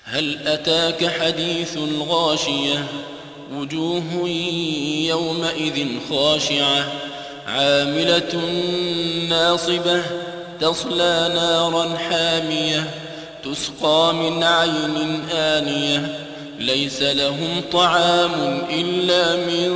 هل أتاك حديث الغاشية وجوه يومئذ خاشعة عاملة ناصبة تصلى نارا حامية تسقى من عين آنية ليس لهم طعام إلا من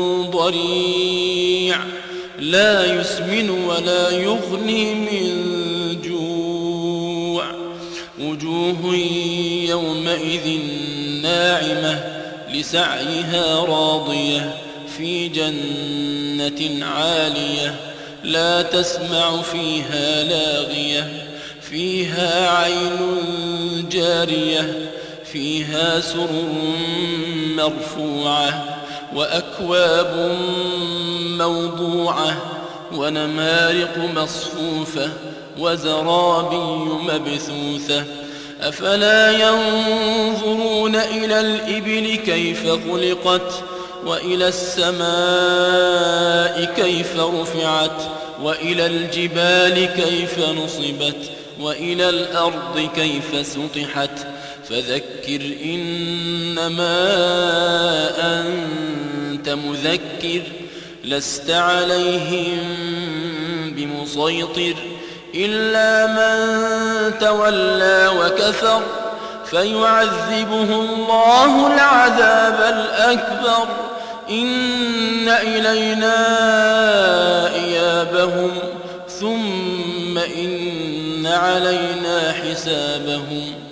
ضريع لا يسمن ولا يغني من جوع وجوه يومئذ ناعمة لسعيها راضية في جنة عالية لا تسمع فيها لاغية فيها عين جارية فيها سرر مرفوعة وأكواب موضوعة ونمارق مصفوفة وزرابي مبثوثة أفلا ينظرون إلى الإبل كيف خلقت وإلى السماء كيف رفعت وإلى الجبال كيف نصبت وإلى الأرض كيف سطحت فذكر إنما أنت مذكر لست عليهم بمسيطر إلا من تولى وكفر فيعذبه الله العذاب الأكبر إن إلينا إيابهم ثم إن علينا حسابهم